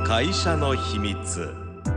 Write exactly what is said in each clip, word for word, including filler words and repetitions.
会社の秘密。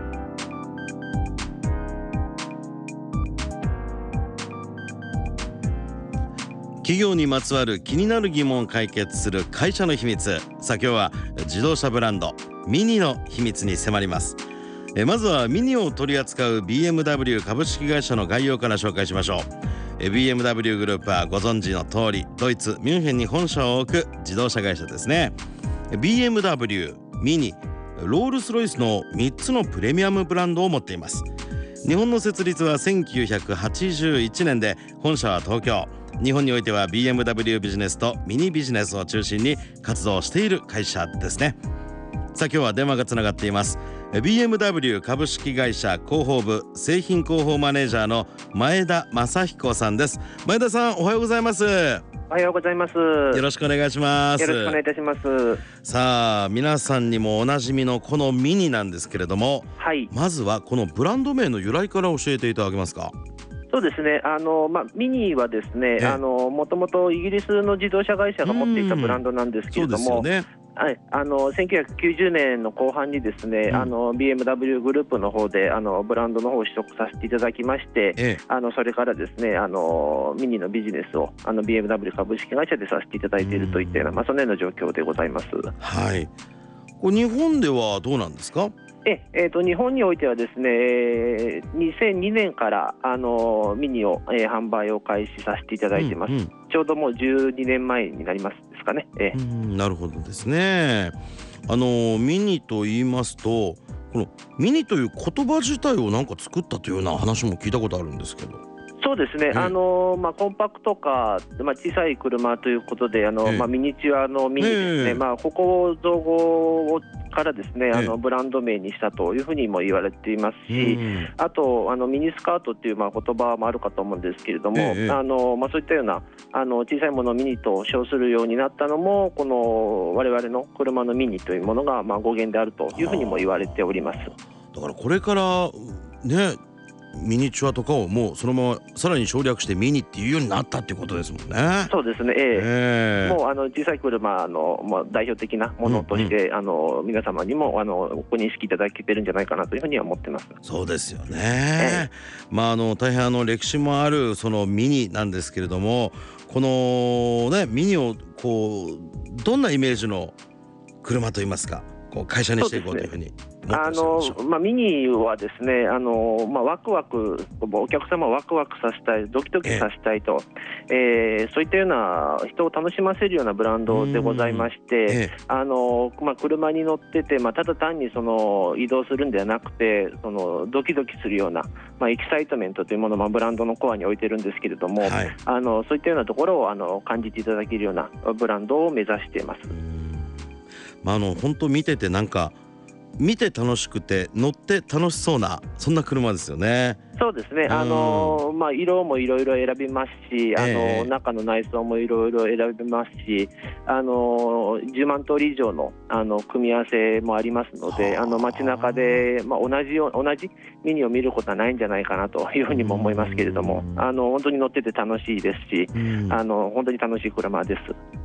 企業にまつわる気になる疑問を解決する会社の秘密。さあ今日は自動車ブランドミニの秘密に迫ります。えまずはミニを取り扱う ビーエムダブリュー 株式会社の概要から紹介しましょう。え ビーエムダブリュー グループはご存知の通りドイツミュンヘンに本社を置く自動車会社ですね。 ビーエムダブリュー、ミニ、ロールスロイスのみっつのプレミアムブランドを持っています。日本の設立はせんきゅうひゃくはちじゅういちねんで本社は東京。日本においては ビーエムダブリュー ビジネスとミニビジネスを中心に活動している会社ですね。さあ今日は電話がつながっています。 ビーエムダブリュー 株式会社広報部製品広報マネージャーの前田正彦さんです。前田さん、おはようございます。 おはようございます。 よろしくお願いします。 よろしくお願いいたします。 さあ皆さんにもおなじみのこのミニなんですけれども、 はい、 まずはこのブランド名の由来から教えていただけますか。 そうですね、あの、まあ、ミニはですね、あのもともとイギリスの自動車会社が持っていたブランドなんですけれども、 そうですよね。 はい、あのせんきゅうひゃくきゅうじゅうねんの後半にですね、うん、あの ビーエムダブリュー グループの方であのブランドの方を取得させていただきまして、ええ、あのそれからですね、あのミニのビジネスをあの ビーエムダブリュー 株式会社でさせていただいているといったような、まあ、そのような状況でございます。 はい、これ日本ではどうなんですか。 ええー、と日本においてはですね、にせんにねんからあのミニを、えー、販売を開始させていただいています。うんうん、ちょうどもうじゅうにねんまえになりますですかね。えー、 うん、なるほどですね。あのミニと言いますと、このミニという言葉自体をなんか作ったというような話も聞いたことあるんですけど。 そうですね、あのまあ、コンパクトカー、まあ、小さい車ということであの、まあ、ミニチュアのミニですね、まあ、ここを造語からですね、あのブランド名にしたというふうにも言われていますし、あとあのミニスカートっていうまあ言葉もあるかと思うんですけれども、あのまあ、そういったようなあの小さいものをミニと称するようになったのもこの我々の車のミニというものがまあ語源であるというふうにも言われております。 だからこれからね、ミニチュアとかをもうそのままさらに省略してミニっていうようになったっていうことですもんね。 そうですね、えーえー、もうあの小さい車の、まあ、代表的なものとして、うんうん、あの皆様にもあのご認識いただけてるんじゃないかなというふうには思ってます。 そうですよね、えーまあ、あの大変あの歴史もあるそのミニなんですけれども、この、ね、ミニをこうどんなイメージの車といいますか、こう会社にしていこうというふうにあのまあ、ミニはですね、あの、まあ、ワクワクお客様をワクワクさせたい、ドキドキさせたいと、ええー、そういったような人を楽しませるようなブランドでございまして、ええあのまあ、車に乗ってて、まあ、ただ単にその移動するんではなくて、そのドキドキするような、まあ、エキサイトメントというものを、まあ、ブランドのコアに置いてるんですけれども、はい、あのそういったようなところをあの感じていただけるようなブランドを目指しています。 まあ、あの本当見ててなんか見て楽しくて乗って楽しそうなそんな車ですよね。 そうですね、あのまあ、色もいろいろ選びますし、あの、えー、中の内装もいろいろ選びますし、あのじゅうまんとおり以上の、あの組み合わせもありますので、あの街中で、まあ、同じよ同じミニを見ることはないんじゃないかなというふうにも思いますけれども、あの本当に乗ってて楽しいですし、あの本当に楽しい車です。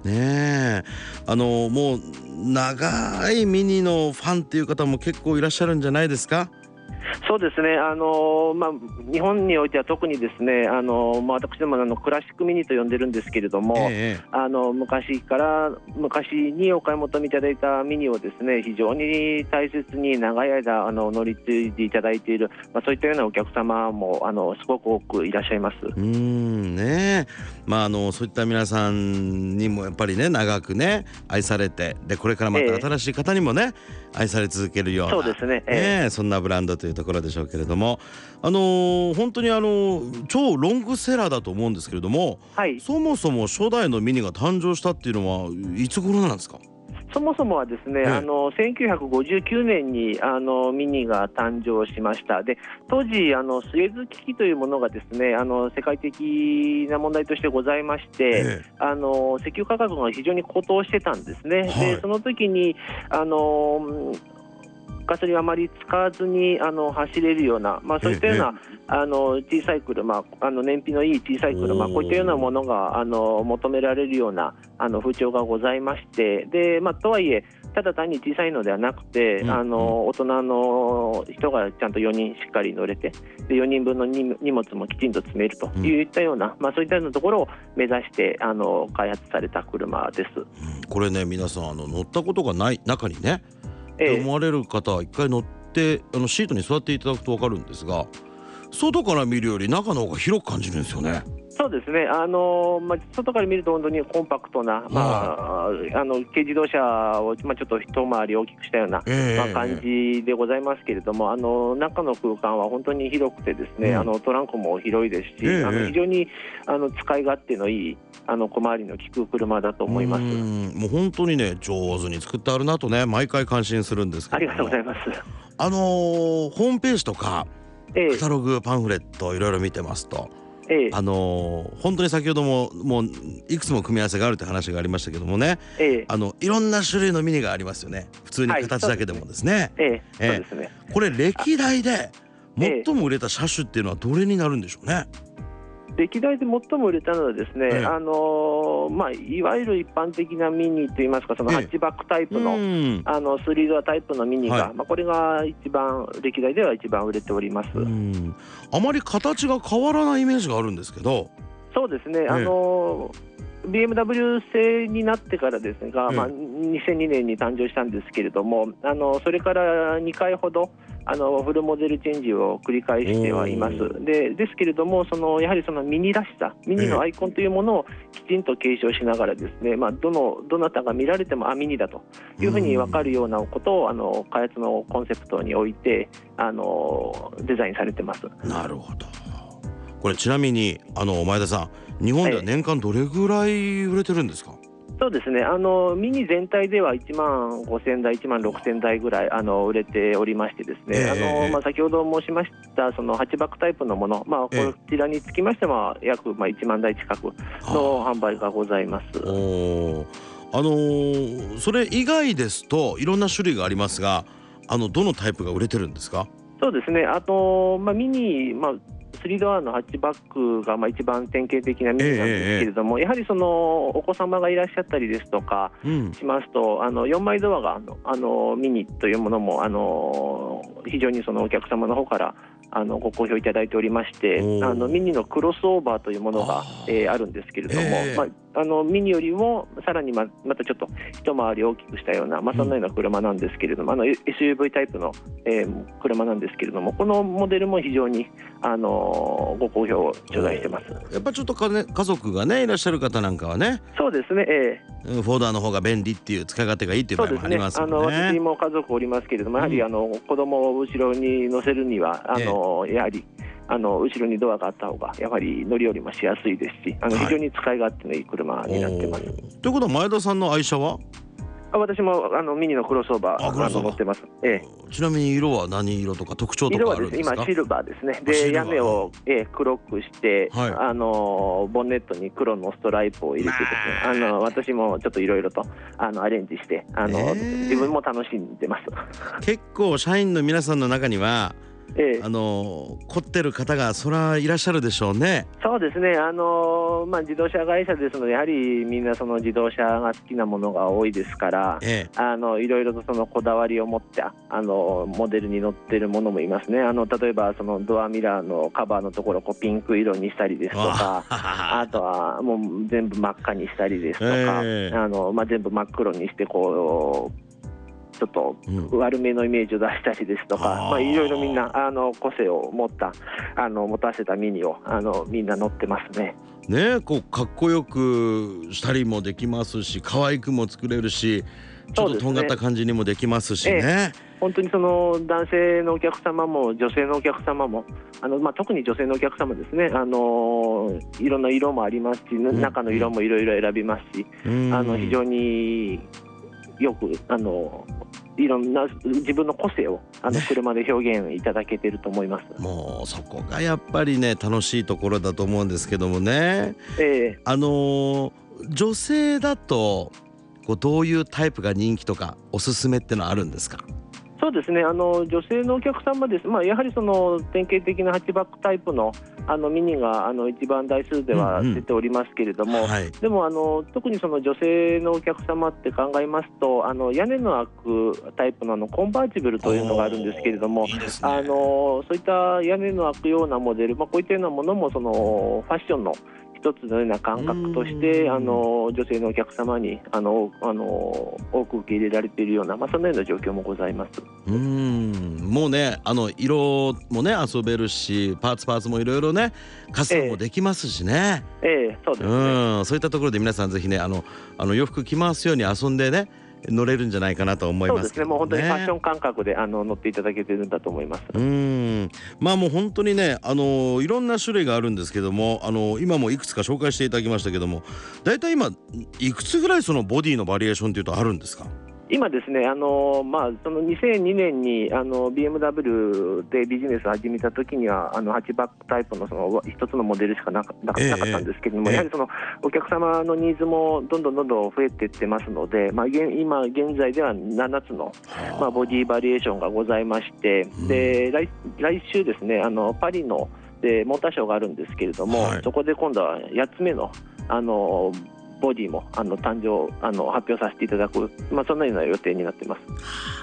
ねえ、あのもう長いミニのファンっていう方も結構いらっしゃるんじゃないですか。 そうですね、あのまあ、日本においては特にですね、あの、まあ、私どもあのクラシックミニと呼んでるんですけれども、ええ、あの昔から昔にお買い求めいただいたミニをですね、非常に大切に長い間あの乗り継いでいただいている、まあ、そういったようなお客様もあのすごく多くいらっしゃいます。 うーんね、まあ、あのそういった皆さんにもやっぱりね長くね愛されて、でこれからまた新しい方にもね、え、愛され続けるような、 そうですね、えね、そんなブランドというところでしょうけれども、あのー、本当にあの超ロングセラーだと思うんですけれども、はい、そもそも初代のミニが誕生したっていうのはいつ頃なんですか。 そもそもはですね、あのせんきゅうひゃくごじゅうきゅうねんにあのミニが誕生しました。で当時あのスエズ危機というものがですね、あの世界的な問題としてございまして、ええ、あの石油価格が非常に高騰してたんですね、はい、でその時にあのガソリンをあまり使わずにあの走れるような、まあ、そういったような、ええ、あの小さい車、あの燃費のいい小さい車、こういったようなものがあの求められるようなあの風潮がございまして、で、まあ、とはいえただ単に小さいのではなくて、 うんあの大人の人がちゃんとよにんしっかり乗れて、でよにんぶんの荷荷物もきちんと積めるといったような、うん、まあ、そういったようなところを目指してあの開発された車です。 うん、これね、皆さんあの乗ったことがない中にね、 ええ、 思われる方は一回乗ってあのシートに座っていただくと分かるんですが、外から見るより中の方が広く感じるんですよね。 そうですね、あのまあ、外から見ると本当にコンパクトな、まあ、あの軽自動車を、まあ、ちょっと一回り大きくしたような、 えーまあ、感じでございますけれども、あの中の空間は本当に広くてですね、 うん、 あのトランクも広いですし、 えーあの非常にあの使い勝手のいいあの小回りの利く車だと思います。 うん、もう本当にね上手に作ってあるなとね毎回感心するんですけど、 ありがとうございます。 あのー、ホームページとかええ、 カタログパンフレットいろいろ見てますと、 ええ、 あのー、本当に先ほどももういくつも組み合わせがあるって話がありましたけどもね、 ええ、 あのいろんな種類のミニがありますよね。普通に形だけでもですね、 ええ、 ええそうですね。 これ歴代で最も売れた車種っていうのはどれになるんでしょうね。 歴代で最も売れたのはですね、 ええ、 あのーまあ、いわゆる一般的なミニといいますか、そのハッチバックタイプの、 うん、 あのスリードアタイプのミニが、 はい、 まあ、これが一番歴代では一番売れております。 うん、あまり形が変わらないイメージがあるんですけど。 そうですね、 ええ、 あのービーエムダブリュー 製になってからですが、 ええ、 まあ、にせんにねんに誕生したんですけれども、あのそれからにかいほどあのフルモデルチェンジを繰り返してはいます。でですけれども、そのやはりそのミニらしさ、ミニのアイコンというものをきちんと継承しながらですね、まあ、どのどなたが見られてもあミニだというふうに分かるようなことをあの開発のコンセプトにおいてあのデザインされてます。 なるほど。これちなみにあの前田さん、日本では年間どれぐらい売れてるんですか？ そうですね、あのミニ全体ではいちまんごせんだい、いちまんろくせんだいぐらいあの売れておりましてですね、 えーあのまあ、先ほど申しましたそのハッチバックタイプのもの、まあ、こちらにつきましては約まあいちまんだい近くの販売がございます。 おあのー、それ以外ですといろんな種類がありますが、あのどのタイプが売れてるんですか？ そうですね、あと、まあ、ミニ、まあスリードアのハッチバックがまあ一番典型的なミニなんですけれども、ええ、やはりそのお子様がいらっしゃったりですとかしますと、うん、あのよんまいドアがあのあのミニというものもあの非常にそのお客様の方からあのご好評いただいておりまして、あのミニのクロスオーバーというものがあ,、えー、あるんですけれども、えーまあ、あのミニよりもさらに ま, またちょっと一回り大きくしたような、まあ、そんなような車なんですけれども、うん、あの エスユーブイ タイプの、えー、車なんですけれども、このモデルも非常にあのご好評を頂戴してます。 やっぱりちょっとか、ね、家族がねいらっしゃる方なんかはね、 そうですね、えー、フォーダーの方が便利っていう使い勝手がいいっていう場合もありますよね。 そうですね、あの私も家族おりますけれども、やはりあの、うん、子供を後ろに乗せるにはあの、えー、やはりあの後ろにドアがあった方がやはり乗り降りもしやすいですし、あの非常に使い勝手のいい車になってます。 ということは前田さんの愛車は？ あ、私もあのミニのクロスオーバーあの乗ってます、ええ、ちなみに色は何色とか特徴とかあるんですか？ 色はですね、今シルバーですね。で屋根を、え黒くして、はい、あのボンネットに黒のストライプを入れてですね、あの私もちょっといろいろとあのアレンジしてあの、えー、自分も楽しんでます。 結構社員の皆さんの中にはええ、 あの凝ってる方がそらいらっしゃるでしょうね。 そうですね、あの、まあ、自動車会社ですのでやはりみんなその自動車が好きなものが多いですから、ええ、あのいろいろとそのこだわりを持ったあのモデルに乗ってるものもいますね。あの例えばそのドアミラーのカバーのところをこうピンク色にしたりですとか、あとはもう全部真っ赤にしたりですとか、ええ、あのまあ、全部真っ黒にしてこうちょっと悪めのイメージを出したりですとか、うん、まあ、いろいろみんなあの個性を持ったあの持たせたミニをあのみんな乗ってますね。 ね、こうかっこよくしたりもできますし、可愛くも作れるし、ちょっととんがった感じにもできますしね。ええ、 本当にその男性のお客様も女性のお客様もあの、まあ、特に女性のお客様ですね、あのいろんな色もありますし、うん、中の色もいろいろ選びますし、うん、あの非常によくあのいろんな自分の個性をあの車で表現いただけていると思います、ね、 もうそこがやっぱりね楽しいところだと思うんですけどもね、 えー、 あの女性だとこうどういうタイプが人気とかおすすめってのはあるんですか？ そうですね、あの女性のお客様です、まあ、やはりその典型的なハッチバックタイプのあのミニがあの一番台数では出ておりますけれども、 うんうん、はい、 でもあの特にその女性のお客様って考えますと、あの屋根の開くタイプのあのコンバーチブルというのがあるんですけれども、 いいですね、 あのそういった屋根の開くようなモデル、まあ、こういったようなものもそのファッションの一つのような感覚としてあの女性のお客様にあのあの多く受け入れられているような、まあ、そのような状況もございます。 うーん、もうね、あの色もね遊べるし、パーツパーツもいろいろねカスタムもできますしね、 ええええ、そうですね、 うん、そういったところで皆さんぜひね、あのあの洋服着回すように遊んでね乗れるんじゃないかなと思いますけどね。 そうですね、もう本当にファッション感覚であの乗っていただけてるんだと思います。 うーん、まあもう本当にね、あのいろんな種類があるんですけども、あの今もいくつか紹介していただきましたけども、だいたい今いくつぐらいそのボディのバリエーションっていうとあるんですか？ 今ですね、あのまあ、そのにせんにねんにあの ビーエムダブリュー でビジネスを始めたときにはあのハッチバックタイプのその一つのモデルしかなか、なかなかったんですけれども、 ええ、 やはりそのお客様のニーズもどんどんどんどん増えていってますので、まあ、現今現在ではななつの、まあ、ボディバリエーションがございまして、で 来, 来週ですね、あのパリのでモーターショーがあるんですけれども、はい、そこで今度はやっつめのあのボディもあの誕生あの発表させていただく、まあ、そんなような予定になってます。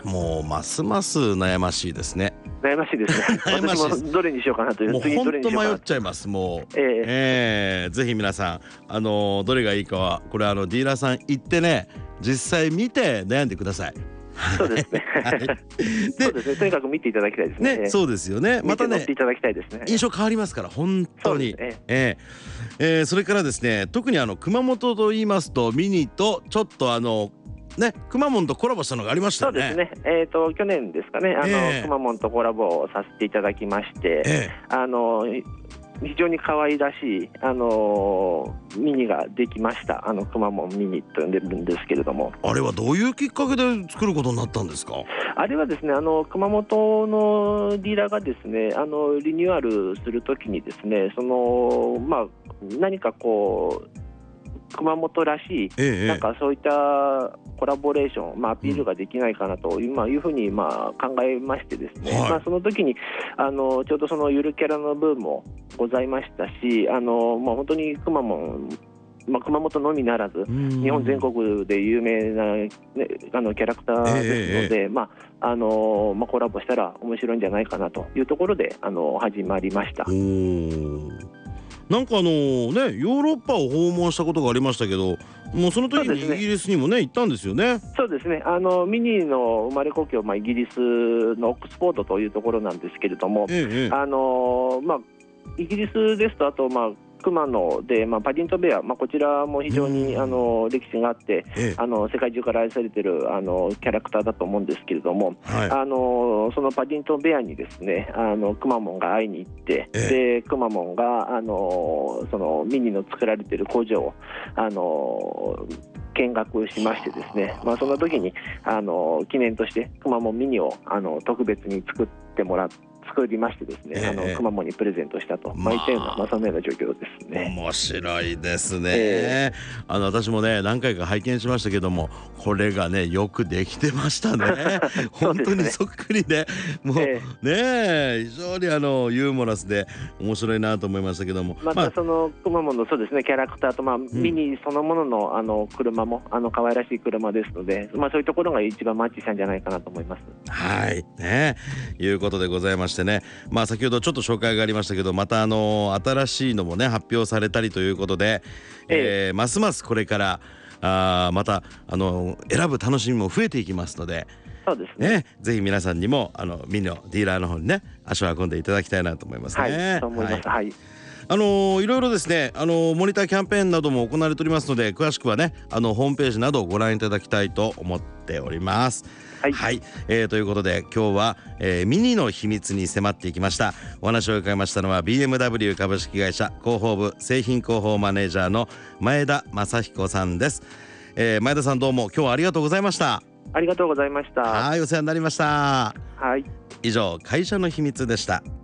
もうますます悩ましいですね。 悩ましいですね悩ましいです。 私もどれにしようかなという、 もう次どれ本当にしようかな迷っちゃいます。もう、 えーえー、ぜひ皆さん、あのどれがいいかはこれあのディーラーさん行ってね、実際見て悩んでください。 そうですね、はい、でそうですね、とにかく見ていただきたいですね。 ね、そうですよね。またね、 見ていただきたいですね。 印象変わりますから本当に。そ、ね、えーえー、それからですね、特にあの熊本と言いますとミニとちょっとあのね、くまモンとコラボしたのがありましたよね。 そうですね、えー、と去年ですかね、あの、えー、くまモンとコラボをさせていただきまして、えー、あの非常に可愛らしい、あのー、ミニができました。あのくまモンミニと呼んでるんですけれども、 あれはどういうきっかけで作ることになったんですか？ あれはですね、あの熊本のディーラーがですね、あのリニューアルするときにですね、その、まあ、何かこう熊本らしい、ええ、なんかそういったコラボレーション、まあ、アピールができないかなと、うん、いうふうにまあ考えましてですね、はい、まあ、その時にあのちょうどそのゆるキャラのブームもございましたし、あの、まあ、本当にくまモン、まあ、熊本のみならず日本全国で有名な、ね、あのキャラクターですので、ええ、まああのまあ、コラボしたら面白いんじゃないかなというところであの始まりました。 なんかあのね、ヨーロッパを訪問したことがありましたけど、もうその時にイギリスにもね行ったんですよね。 そうですね、あのミニの生まれ故郷、まあ、イギリスのオックスフォードというところなんですけれども、ええ、あのまあ、イギリスですと、あと、まあ熊野で、まあ、パディントンベア、まあ、こちらも非常に、うん、あの歴史があって、ええ、あの世界中から愛されているあのキャラクターだと思うんですけれども、はい、あのそのパディントンベアにですね、あのくまモンが会いに行って、ええ、でくまモンがあのそのミニの作られている工場をあの見学しましてですね、まあ、その時にあの記念としてくまモンミニをあの特別に作ってもらって作りましてですね、えー、あのくまモンにプレゼントしたと、まあ、いったような、まあ、そのような状況ですね。 面白いですね、えー、あの私もね何回か拝見しましたけども、これがねよくできてましたね本当にそっくりで、もう、えー、ね非常にあのユーモラスで面白いなと思いましたけども、 またそのくまモンのそうですねキャラクターと、まあ、ミニそのものの、あの車もあの可愛らしい車ですので、まあ、そういうところが一番マッチしたんじゃないかなと思います。 はいね、いうことでございましてね、まあ、先ほどちょっと紹介がありましたけど、またあの新しいのもね発表されたりということで、えーえー、ますますこれからあまたあの選ぶ楽しみも増えていきますので、 そうですね、 ね、ぜひ皆さんにもあのミニのディーラーの方にね足を運んでいただきたいなと思いますね。 はい、そう思います。はい、はい、 あのー、いろいろですね、あのー、モニターキャンペーンなども行われておりますので、詳しくはねあのホームページなどをご覧いただきたいと思っております。はい、はい、えー、ということで今日は、えー、ミニの秘密に迫っていきました。お話を伺いましたのは ビーエムダブリュー 株式会社広報部製品広報マネージャーの前田正彦さんです。えー、前田さんどうも今日はありがとうございました。 ありがとうございました。 はい、お世話になりました。 はい、 以上会社の秘密でした。